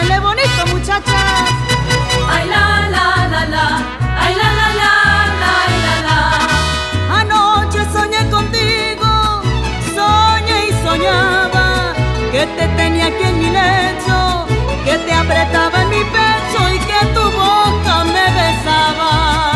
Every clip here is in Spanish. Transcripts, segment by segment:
Tóquenle bonito, muchachas. Ay, la, la, la, la. Ay, la, la, la, la, la, la. Anoche soñé contigo, soñé y soñaba que te tenía aquí en mi lecho, que te apretaba en mi pecho y que tu boca me besaba.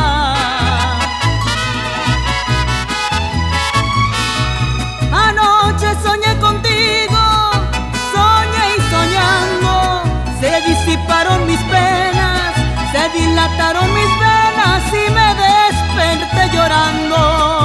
Anoche soñé contigo, soñé y soñando se disiparon mis penas, se dilataron mis venas y me desperté llorando.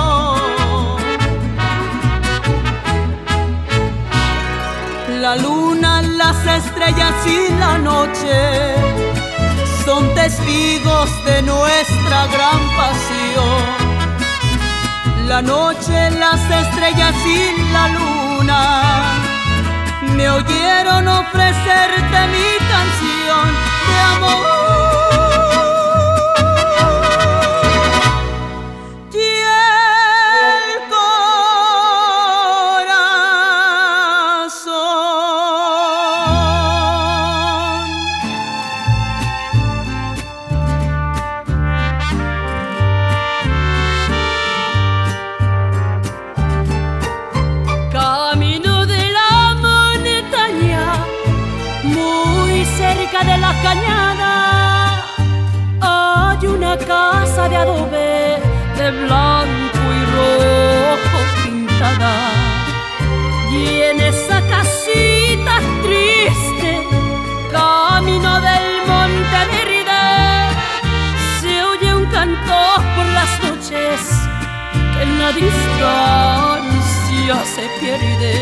La luna, las estrellas y la noche son testigos de nuestra gran pasión. La noche, las estrellas y la luna me oyeron ofrecerte mi canción de amor. De la cañada hay una casa de adobe de blanco y rojo pintada, y en esa casita triste, camino del monte verde, se oye un canto por las noches que en la distancia se pierde.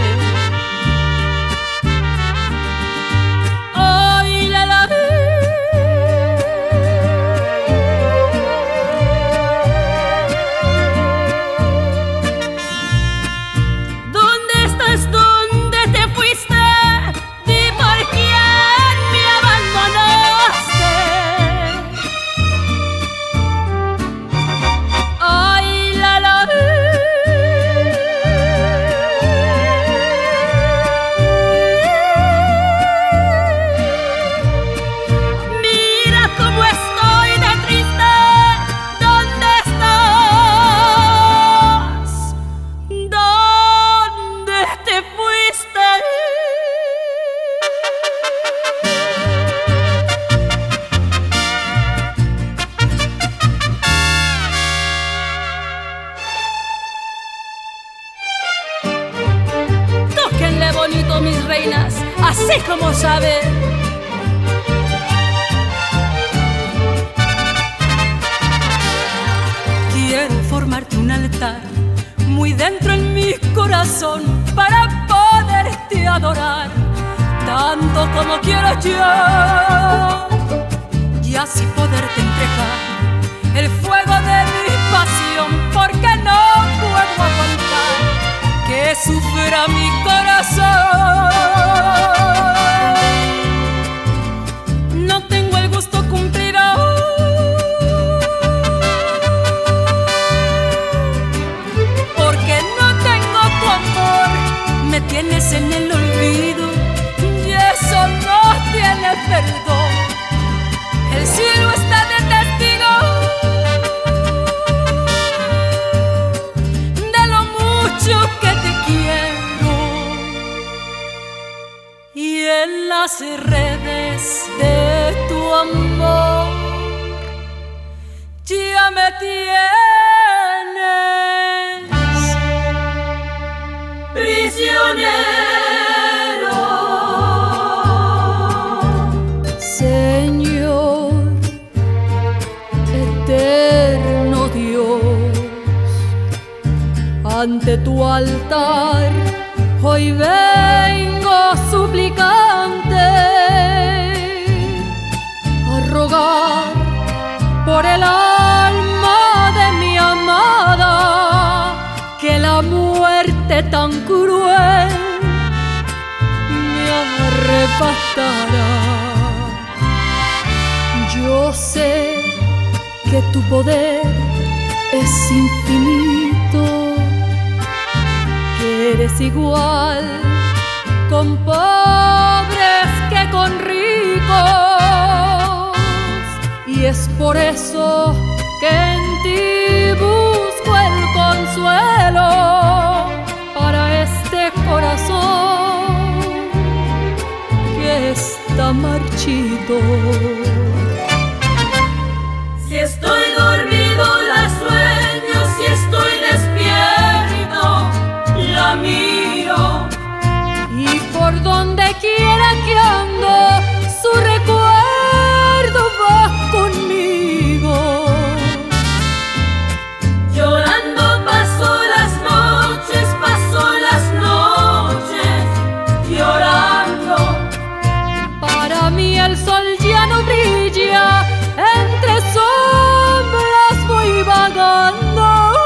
Bonito, mis reinas, así como sabe. Quiero formarte un altar muy dentro en mi corazón para poderte adorar tanto como quiero yo, y así poderte entregar el fuego de mi pasión, porque no puedo aguantar que sufra mi corazón. No tengo el gusto cumplido, porque no tengo tu amor, me tienes en el olvido y eso no tiene perdón. El cielo está de testigo de lo mucho que te quiero, y en las redes de tu amor ya me tienes prisionero. Señor, eterno Dios, ante tu altar hoy vengo suplicante a rogar por el alma de mi amada, que la muerte tan cruel me arrebatará. Yo sé que tu poder es infinito, que eres igual con pobres que con ricos. Es por eso que en ti busco el consuelo para este corazón que está marchito. Si estoy dormido la sueño, si estoy despierto la miro. Y por donde quiera que ando, su recuerdo va conmigo. Llorando paso las noches, llorando. Para mí el sol ya no brilla, entre sombras voy vagando.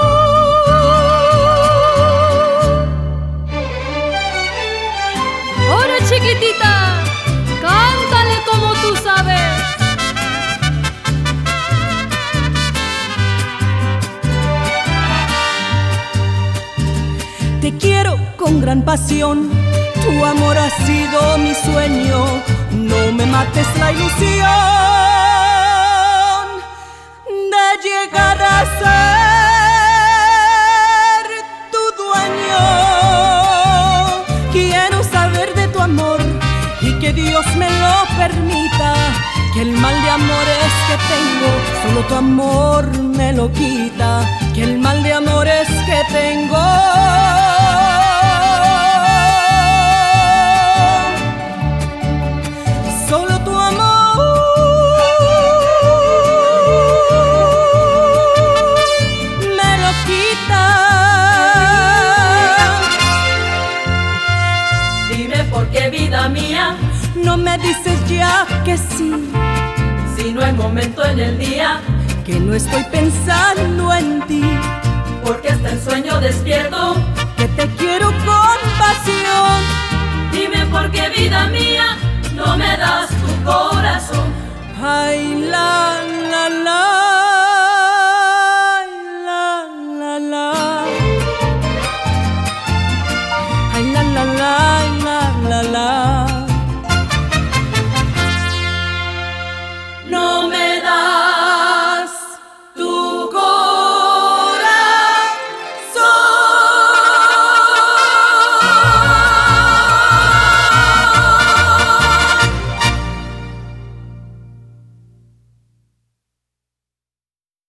Ahora chiquitita, cántale como tú sabes. Te quiero con gran pasión, tu amor ha sido mi sueño. No me mates la ilusión de llegar a ser tu dueño. Quiero saber de tu amor y que Dios me lo permita, que el mal de amores que tengo, solo tu amor me lo quita, que el mal de amores que tengo, solo tu amor me lo quita. Dime por qué, vida mía, no me dices ya que sí, si no hay momento en el día que no estoy pensando en ti, porque está en sueño despierto que te quiero con pasión. Dime por qué, vida mía, no me das tu corazón. Ay, la